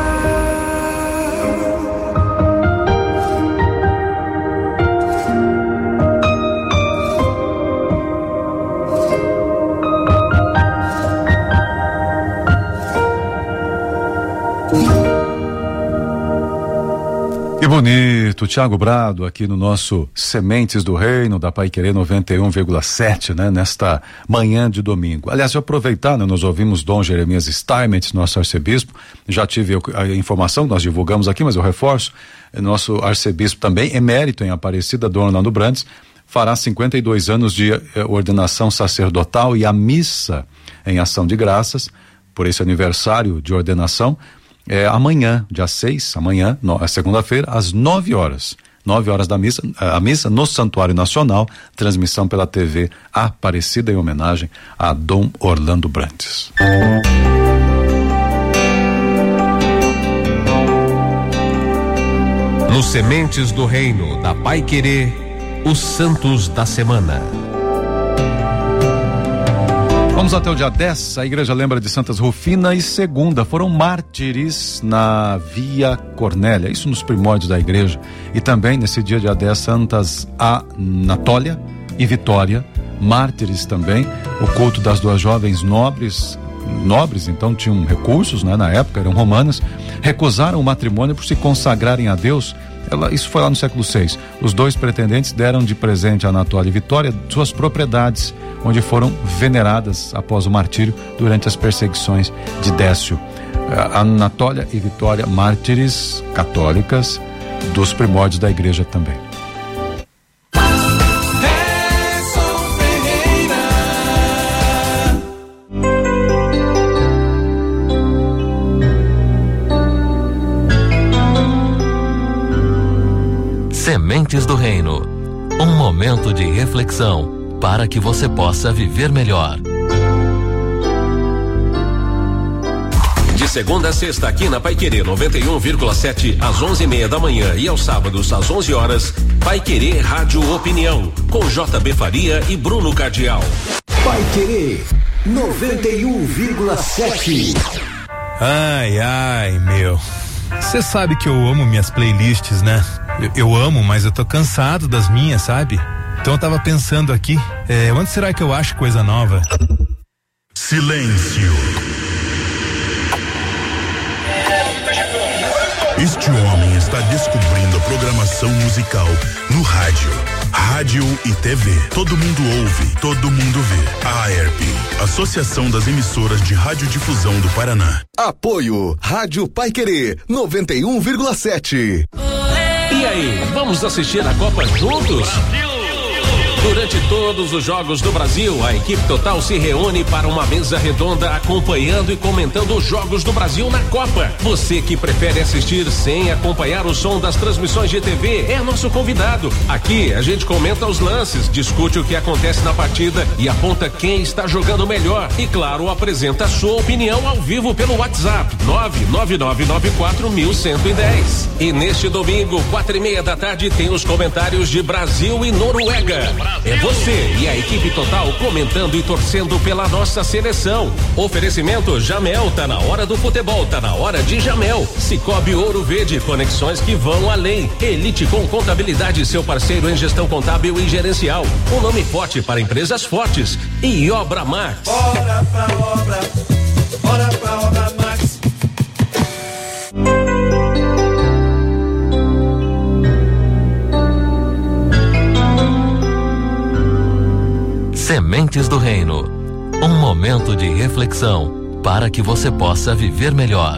Que bonito, Thiago Brado aqui no nosso Sementes do Reino da Paiquerê 91,7, né? Nesta manhã de domingo. Aliás, eu aproveitar, né? Nós ouvimos Dom Jeremias Steinmetz, nosso arcebispo, já tive a informação, nós divulgamos aqui, mas eu reforço, nosso arcebispo também, emérito em Aparecida, Dom Orlando Brandes, fará 52 anos de ordenação sacerdotal e a missa em ação de graças, por esse aniversário de ordenação, amanhã, dia 6, amanhã, segunda-feira, às 9 horas, 9 horas a missa no Santuário Nacional, transmissão pela TV Aparecida em homenagem a Dom Orlando Brandes. Nos Sementes do Reino da Paiquerê, os Santos da Semana. Vamos até o dia 10, a igreja lembra de Santas Rufina e Segunda, foram mártires na Via Cornélia, isso nos primórdios da igreja. E também nesse dia 10, Santas Anatólia e Vitória, mártires também. O culto das duas jovens nobres então tinham recursos, né, na época, eram romanas, recusaram o matrimônio por se consagrarem a Deus. Isso foi lá no século VI. Os dois pretendentes deram de presente a Anatólia e Vitória suas propriedades, onde foram veneradas após o martírio durante as perseguições de Décio. Anatólia e Vitória, mártires católicas dos primórdios da igreja também. Sementes do Reino, um momento de reflexão para que você possa viver melhor. De segunda a sexta aqui na Paiquerê 91,7 às 11:30 da manhã e aos sábados às 11 horas, Paiquerê Rádio Opinião com JB Faria e Bruno Cardial. Paiquerê 91,7. Ai, meu. Você sabe que eu amo minhas playlists, né? Eu amo, mas eu tô cansado das minhas, sabe? Então eu tava pensando aqui, onde será que eu acho coisa nova? Silêncio. Este homem está descobrindo a programação musical no rádio e TV. Todo mundo ouve, todo mundo vê. A AERP, Associação das Emissoras de Radiodifusão do Paraná. Apoio Rádio Paiquerê 91,7. E aí, vamos assistir a Copa juntos? Durante todos os jogos do Brasil, a equipe total se reúne para uma mesa redonda acompanhando e comentando os jogos do Brasil na Copa. Você que prefere assistir sem acompanhar o som das transmissões de TV é nosso convidado. Aqui a gente comenta os lances, discute o que acontece na partida e aponta quem está jogando melhor. E claro, apresenta a sua opinião ao vivo pelo WhatsApp 999941110. E neste domingo, 4:30 da tarde, tem os comentários de Brasil e Noruega. É você e a equipe total comentando e torcendo pela nossa seleção. Oferecimento Jamel, tá na hora do futebol, tá na hora de Jamel. Cicobi Ouro Verde, conexões que vão além. Elite com Contabilidade, seu parceiro em gestão contábil e gerencial. Um nome forte para empresas fortes. E Obra Max. Bora pra obra Max. Sementes do Reino, um momento de reflexão para que você possa viver melhor.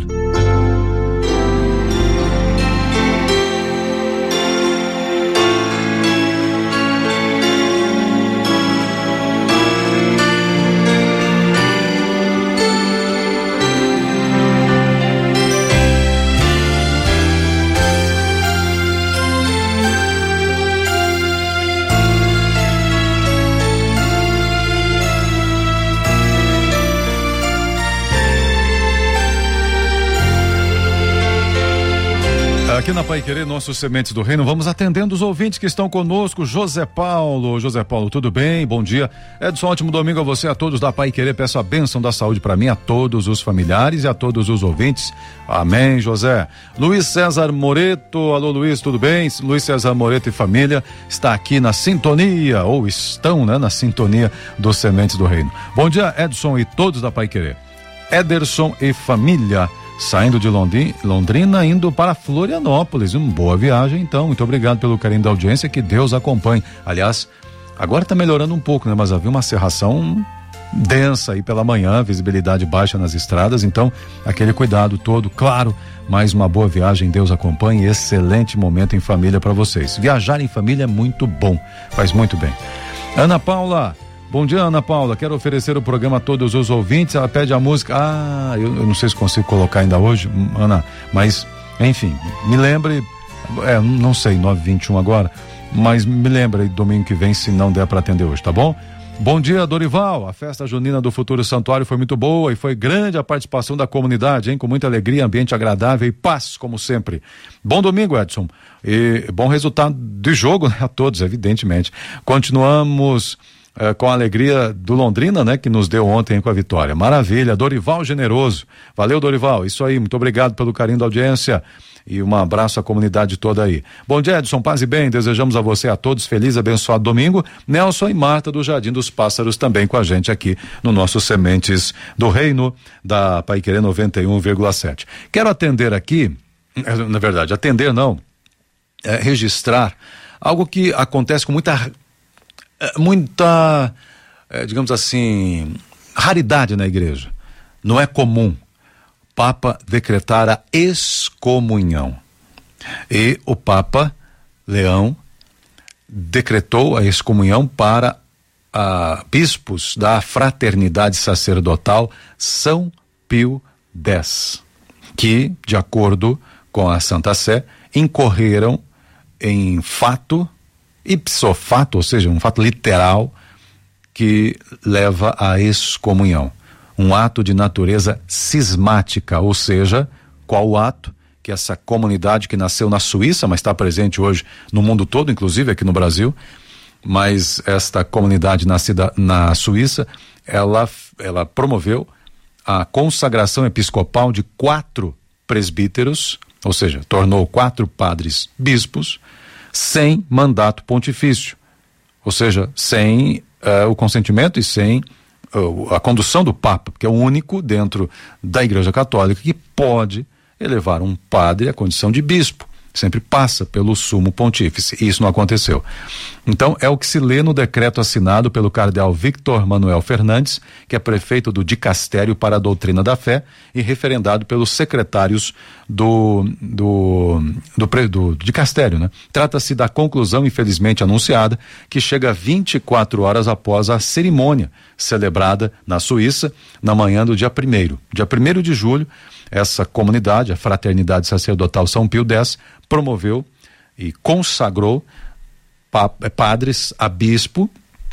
Aqui na Paiquerê, nossos Sementes do Reino, vamos atendendo os ouvintes que estão conosco. José Paulo, tudo bem? Bom dia. Edson, ótimo domingo a você, a todos da Paiquerê. Peço a bênção da saúde para mim, a todos os familiares e a todos os ouvintes. Amém, José. Luiz César Moreto, alô Luiz, tudo bem? Luiz César Moreto e família está aqui na sintonia, ou estão, né, na sintonia dos Sementes do Reino. Bom dia, Edson e todos da Paiquerê. Ederson e família, saindo de Londrina, indo para Florianópolis. Uma boa viagem, então. Muito obrigado pelo carinho da audiência, que Deus acompanhe. Aliás, agora está melhorando um pouco, né? Mas havia uma cerração densa aí pela manhã, visibilidade baixa nas estradas, então aquele cuidado todo, claro. Mais uma boa viagem, Deus acompanhe. Excelente momento em família para vocês. Viajar em família é muito bom, faz muito bem. Ana Paula, bom dia, Ana Paula. Quero oferecer o programa a todos os ouvintes. Ela pede a música. Eu não sei se consigo colocar ainda hoje, Ana, mas enfim, me lembre Não sei, 9h21 agora, mas me lembra aí domingo que vem, se não der para atender hoje, tá bom? Bom dia, Dorival. A festa junina do Futuro Santuário foi muito boa e foi grande a participação da comunidade, hein? Com muita alegria, ambiente agradável e paz, como sempre. Bom domingo, Edson. E bom resultado de jogo, né? A todos, evidentemente. Continuamos com a alegria do Londrina, né? Que nos deu ontem com a vitória. Maravilha, Dorival Generoso. Valeu, Dorival. Isso aí, muito obrigado pelo carinho da audiência. E um abraço à comunidade toda aí. Bom dia, Edson, paz e bem, desejamos a você, a todos, feliz, abençoado domingo. Nelson e Marta do Jardim dos Pássaros também com a gente aqui no nosso Sementes do Reino da Paiquerê 91,7. Quero atender aqui, na verdade, registrar algo que acontece com muita, digamos assim, raridade na igreja. Não é comum Papa decretar a excomunhão. E o Papa Leão decretou a excomunhão para bispos da Fraternidade Sacerdotal São Pio X, que, de acordo com a Santa Sé, incorreram em fato ipso fato, ou seja, um fato literal que leva à excomunhão. Um ato de natureza cismática, ou seja, qual o ato que essa comunidade que nasceu na Suíça, mas está presente hoje no mundo todo, inclusive aqui no Brasil, mas esta comunidade nascida na Suíça, ela promoveu a consagração episcopal de 4 presbíteros, ou seja, tornou 4 padres bispos, sem mandato pontifício, ou seja, sem o consentimento e sem a condução do Papa, que é o único dentro da Igreja Católica que pode elevar um padre à condição de bispo. Sempre passa pelo sumo pontífice, e isso não aconteceu. Então, é o que se lê no decreto assinado pelo cardeal Victor Manuel Fernandes, que é prefeito do Dicastério para a Doutrina da Fé e referendado pelos secretários do Dicastério, né? Trata-se da conclusão, infelizmente anunciada, que chega 24 horas após a cerimônia celebrada na Suíça, na manhã do dia 1º. Dia 1º de julho, essa comunidade, a Fraternidade Sacerdotal São Pio X, promoveu e consagrou padres a bispo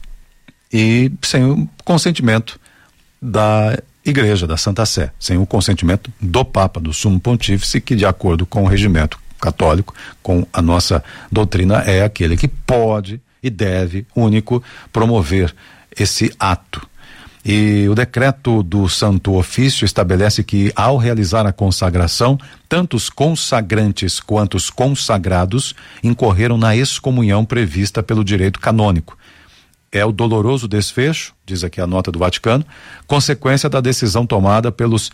e sem o consentimento da Igreja, da Santa Sé, sem o consentimento do Papa, do Sumo Pontífice, que de acordo com o regimento católico, com a nossa doutrina, é aquele que pode e deve, único, promover esse ato. E o decreto do Santo Ofício estabelece que, ao realizar a consagração, tanto os consagrantes quanto os consagrados incorreram na excomunhão prevista pelo direito canônico. É o doloroso desfecho, diz aqui a nota do Vaticano, consequência da decisão tomada pelos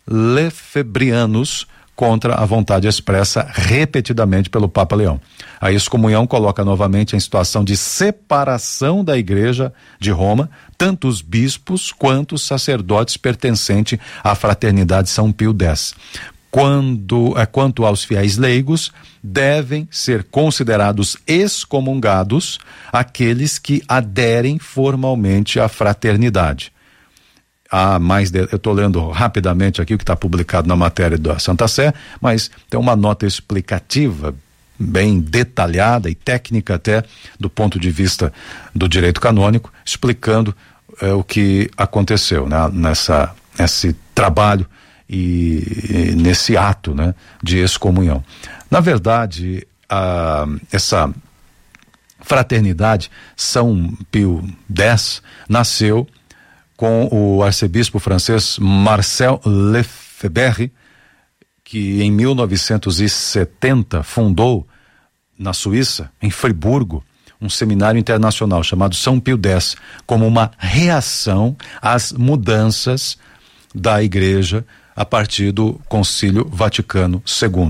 lefebrianos contra a vontade expressa repetidamente pelo Papa Leão. A excomunhão coloca novamente em situação de separação da Igreja de Roma, tanto os bispos quanto os sacerdotes pertencentes à Fraternidade São Pio X. Quanto aos fiéis leigos, devem ser considerados excomungados aqueles que aderem formalmente à fraternidade. Eu estou lendo rapidamente aqui o que está publicado na matéria da Santa Sé, mas tem uma nota explicativa bem detalhada e técnica até do ponto de vista do direito canônico, explicando o que aconteceu, né, nesse trabalho e nesse ato, né, de excomunhão. Na verdade, essa fraternidade São Pio X nasceu com o arcebispo francês Marcel Lefebvre, que em 1970 fundou na Suíça, em Friburgo, um seminário internacional chamado São Pio X, como uma reação às mudanças da Igreja a partir do Concílio Vaticano II.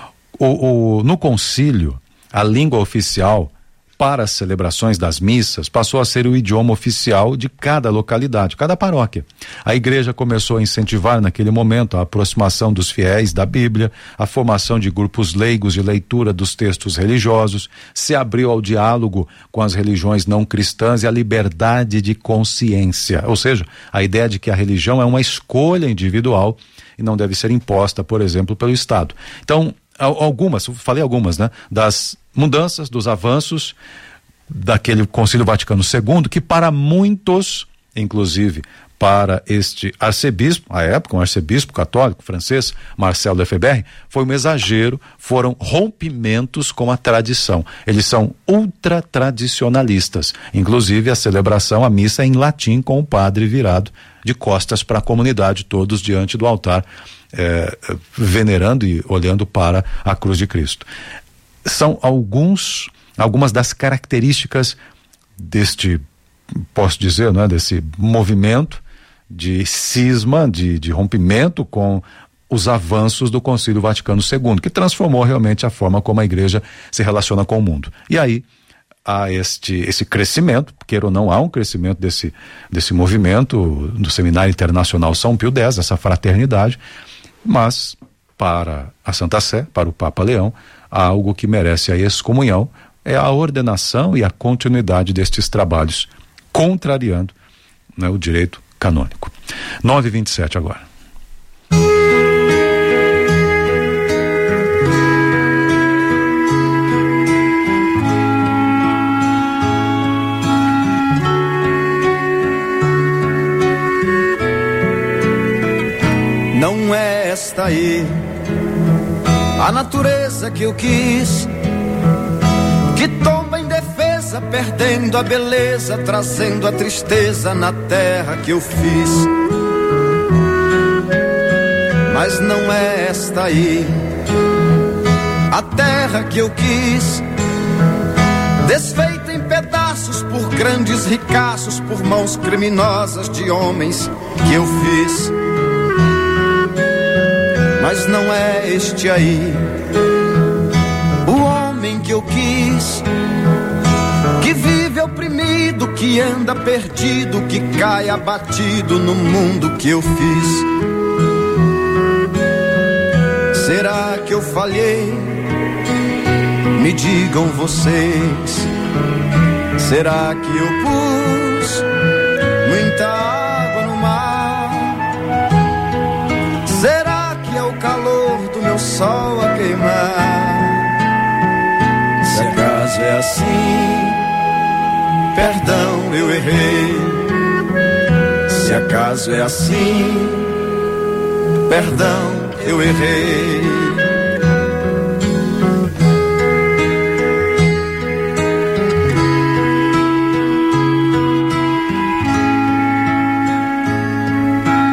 No concílio, a língua oficial para as celebrações das missas passou a ser o idioma oficial de cada localidade, cada paróquia. A Igreja começou a incentivar naquele momento a aproximação dos fiéis da Bíblia, a formação de grupos leigos de leitura dos textos religiosos, se abriu ao diálogo com as religiões não cristãs e a liberdade de consciência, ou seja, a ideia de que a religião é uma escolha individual e não deve ser imposta, por exemplo, pelo Estado. Então, falei algumas, né? Das mudanças, dos avanços daquele Concílio Vaticano II, que para muitos, inclusive para este arcebispo, à época um arcebispo católico francês, Marcel Lefebvre, foi um exagero, foram rompimentos com a tradição. Eles são ultra tradicionalistas, inclusive a celebração, a missa em latim, com o padre virado de costas para a comunidade, todos diante do altar, venerando e olhando para a cruz de Cristo. São algumas das características deste, posso dizer, né, desse movimento de cisma, de rompimento com os avanços do Concílio Vaticano II, que transformou realmente a forma como a igreja se relaciona com o mundo. E aí há esse crescimento, queira ou não, há um crescimento desse movimento do Seminário Internacional São Pio X, essa fraternidade, mas para a Santa Sé, para o Papa Leão, há algo que merece a excomunhão, é a ordenação e a continuidade destes trabalhos, contrariando, né, o direito canônico. 9h27 agora. Não é esta aí a natureza que eu quis, que tomba em defesa, perdendo a beleza, trazendo a tristeza na terra que eu fiz. Mas não é esta aí a terra que eu quis, desfeita em pedaços por grandes ricaços, por mãos criminosas de homens que eu fiz. Mas não é este aí o homem que eu quis, que vive oprimido, que anda perdido, que cai abatido no mundo que eu fiz. Será que eu falhei? Me digam vocês. Será que eu pus muita água no mar? Será que é o calor do meu sol a queimar? Se acaso é assim, perdão, eu errei. Se acaso é assim, perdão, eu errei.